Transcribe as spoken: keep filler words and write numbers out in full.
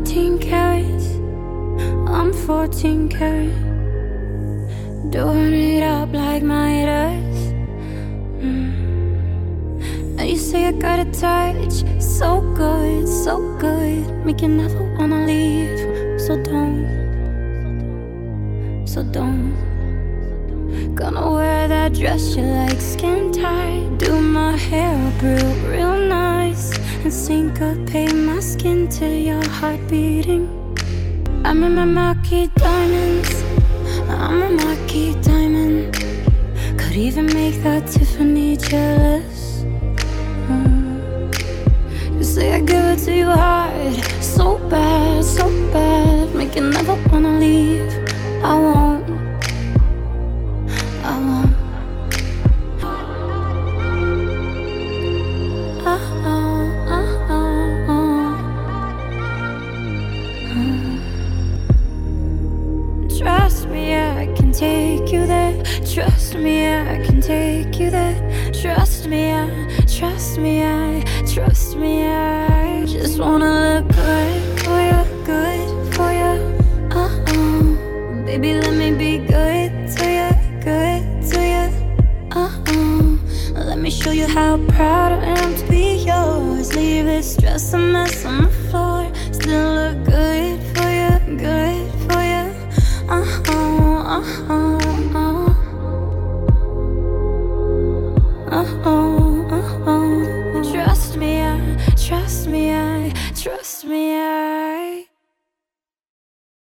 fourteen carats, I'm fourteen karat, doing it up like Midas. mm. And you say I got a touch, so good, so good, make you never wanna leave. So don't, so don't. Gonna wear that dress you like, skin tight, do my hair up real, real nice, and syncopate my skin to your heart beating. I'm in my marquee diamonds, I'm a marquee diamond. Could even make that Tiffany jealous. mm. You say I give it to you hard, so bad, so bad, make you never wanna leave. I won't, I won't. Uh-oh, uh-oh, uh. Mm. Trust me, I can take you there. Trust me, I can take you there. Trust me, I, trust me, I, trust me, I just wanna look good for you, good for you. Uh-oh, baby, let me be good to you, good to you. Uh-oh, let me show you how proud I am to be yours. Leave this dress a mess on the floor, still look good